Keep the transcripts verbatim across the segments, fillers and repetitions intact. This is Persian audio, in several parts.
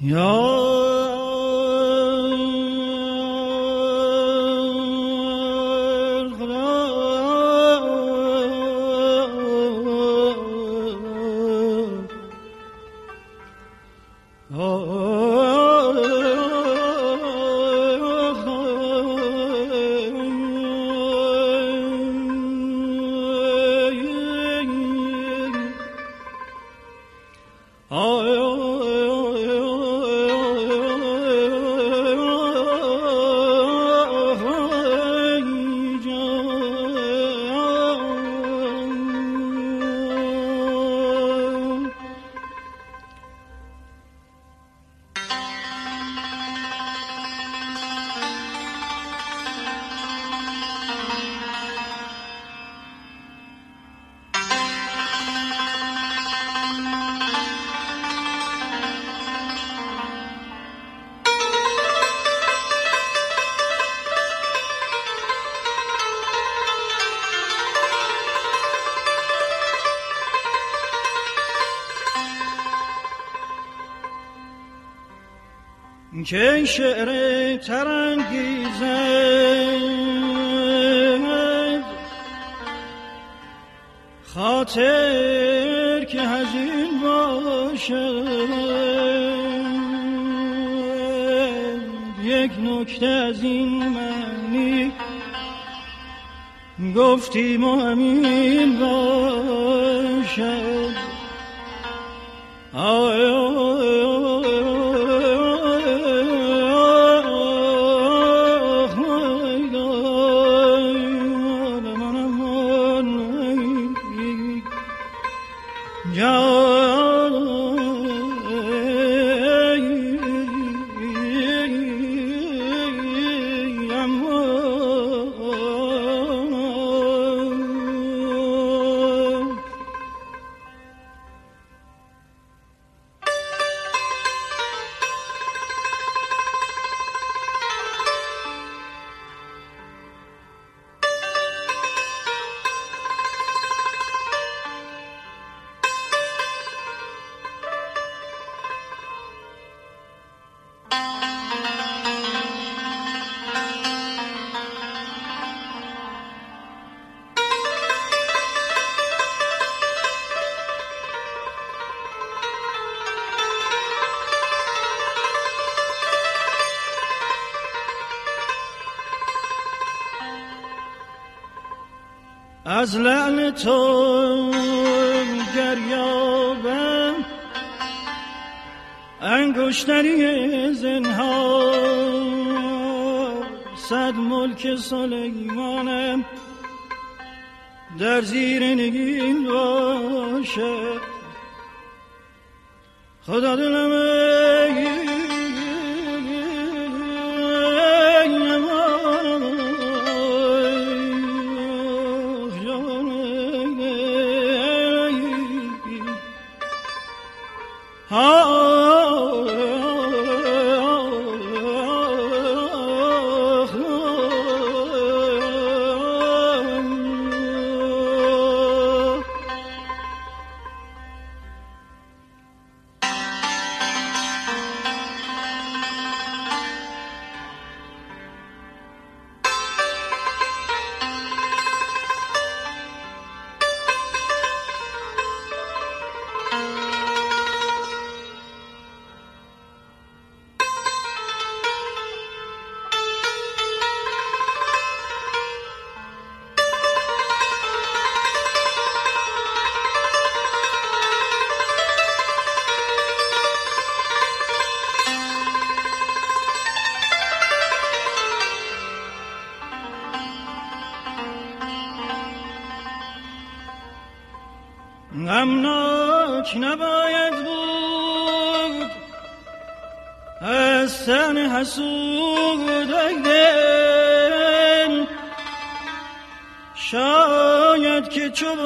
که شعر ترانگیزد خاطر که حزین باشد. یک نکته از این معنی گفتیم و همین باشد. آیا از لعل تو گریابم انگشتری زنهار، صد ملک سلیمانم در زیر نگین باشد. خدا دلم غمناک نباید بود از تن حسود دل، شاید که چو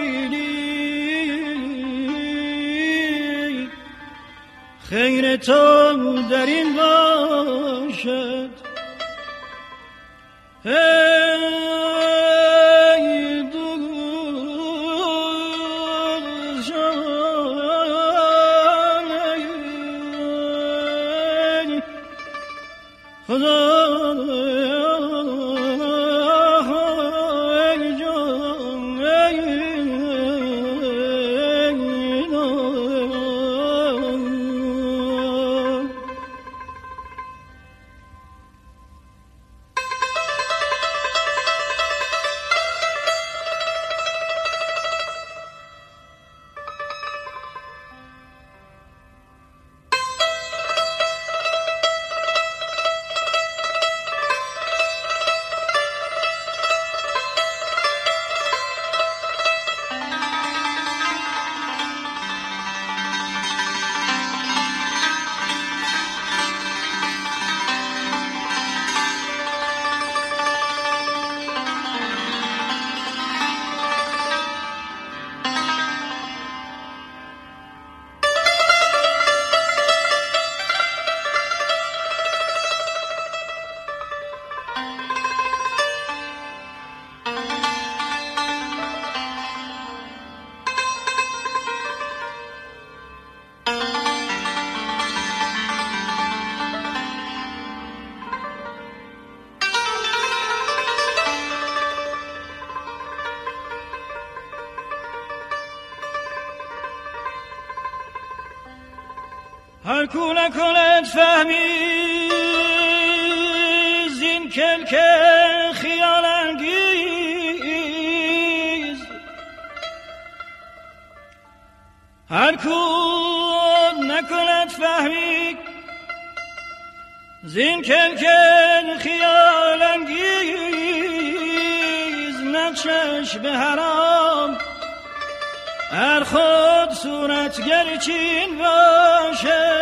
بابیلی خیر تو در این باشد. هر کو نکند فهمی زین کلک خیال انگیز، هر کو نکند فهمی زین کلک خیال انگیز، نقشش به حرام هر خود صورتگر چین باشه.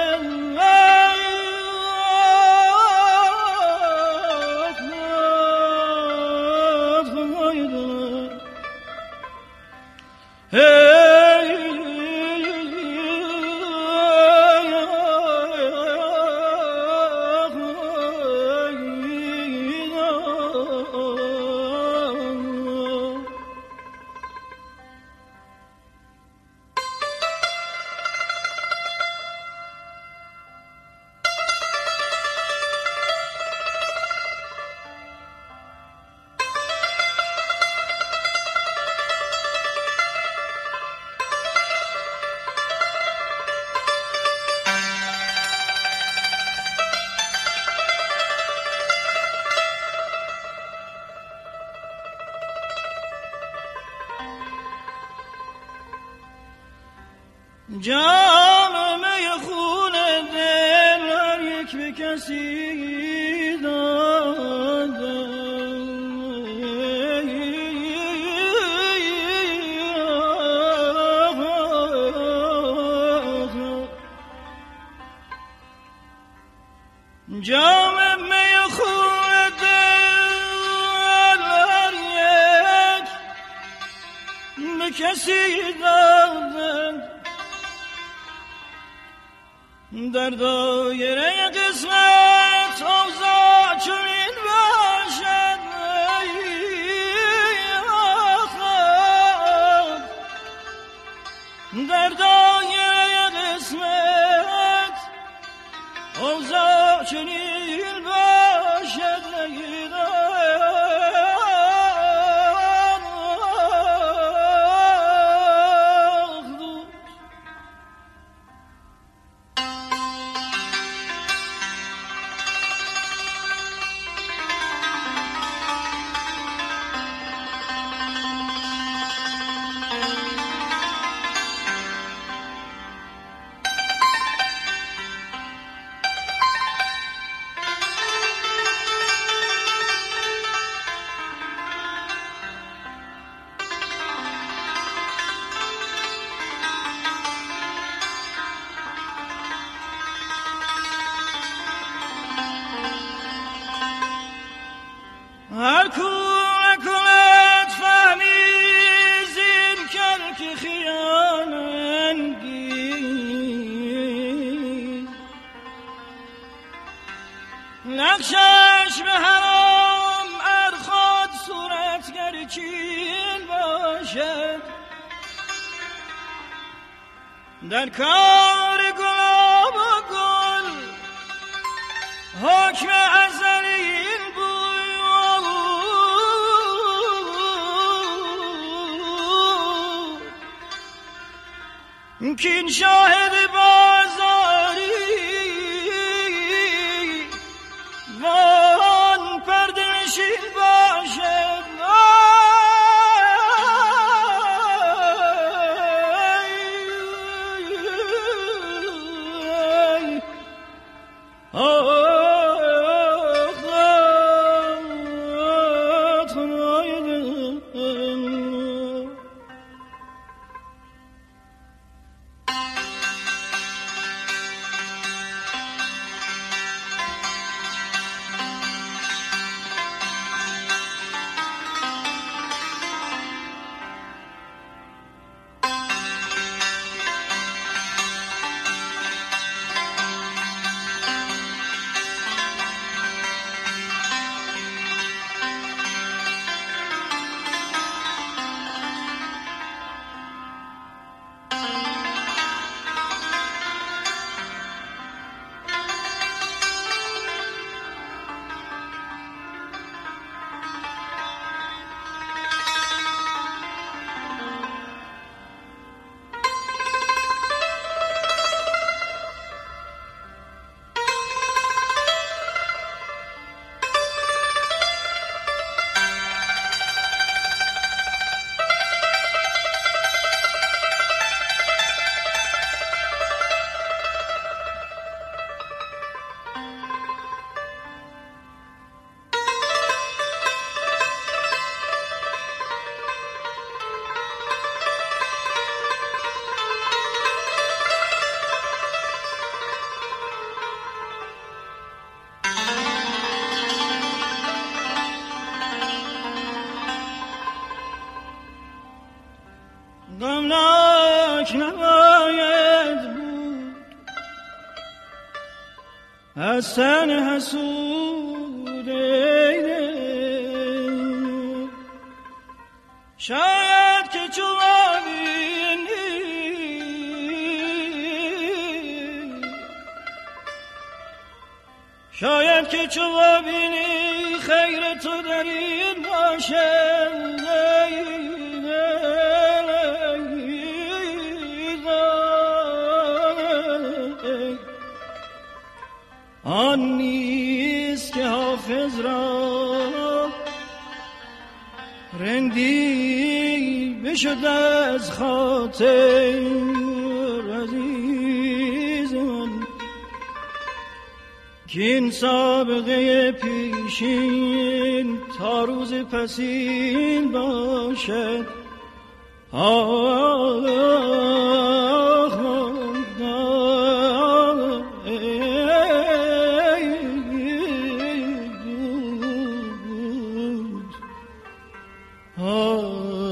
جام می خون دل هر یک به کسی داده، جام می خون دل هر یک به کسی داده، در دایره قسمت اوضاع چنین باشد در دایره قسمت اوضاع چنین باشد. هر کو نکند فهمی زین کلک خیال انگیز، نقشش به حرام ار خود صورتگر چین باشد، در کار گلاب و گل حکم ازلی کین شاهد بازاری وان پرده نشین باشد. غمناک نباید بود از تن حسود ای دل. شاید که چو ببینی شاید که چو ببینی خیر تو در این باشد آن نیست که حافظ را رندی بشد از خاطر عزیز من که این سابقه پیشین تا روز پسین باشد. آه Oh